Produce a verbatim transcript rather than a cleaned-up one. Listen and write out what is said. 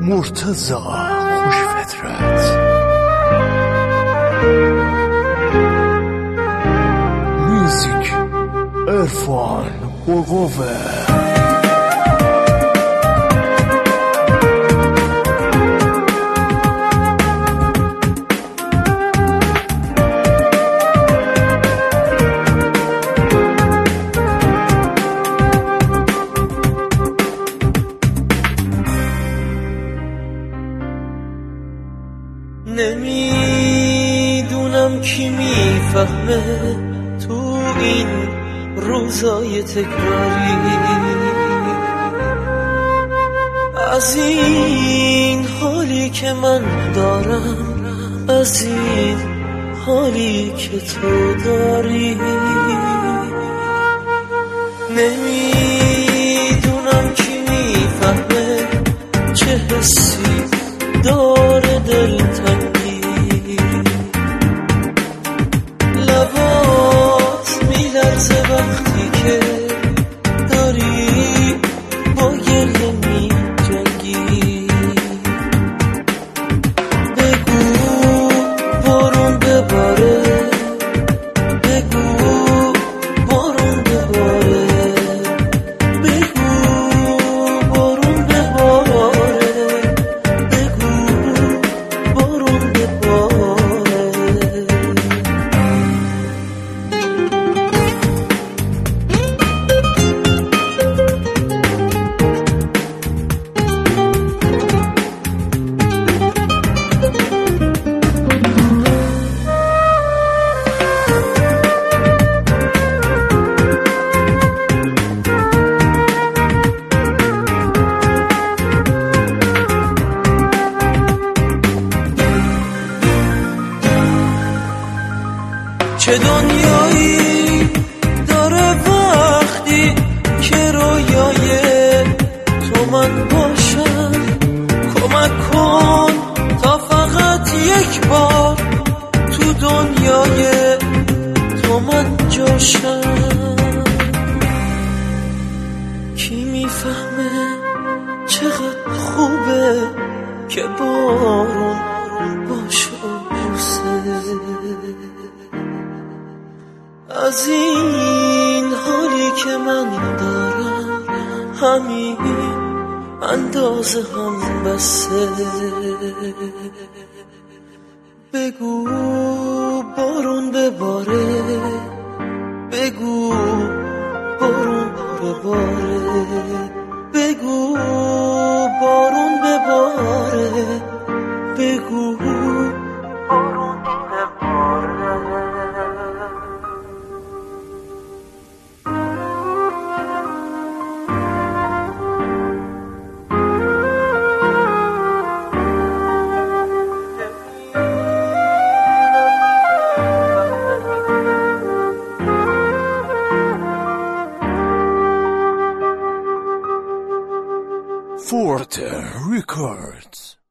مرتضی خوش فطرت، میوزیک عرفان برقوه. نمیدونم کی میفهمه تو این روزای تکراری از این حالی که من دارم، از این حالی که تو داری. نمیدونم کی میفهمه چه حسی داره دلتنگی، لبات میلرزه وقتی که داری با گریه میجنگی. بگو بارون بباره، بگو بارون بباره، بگو بارون بباره، چه دنیایی داره وقتی که رویای تو من باشم. کمک کن تا فقط یک بار تو دنیای تو من جاشم. کی میفهمه چقدر خوبه که بارون باشه و بوسه، از این حالی که من دارم همین اندازه هم بسه. بگو بارون بباره، بگو بارون بباره، بگو بارون بباره، بگو بارون بباره. Forte Records.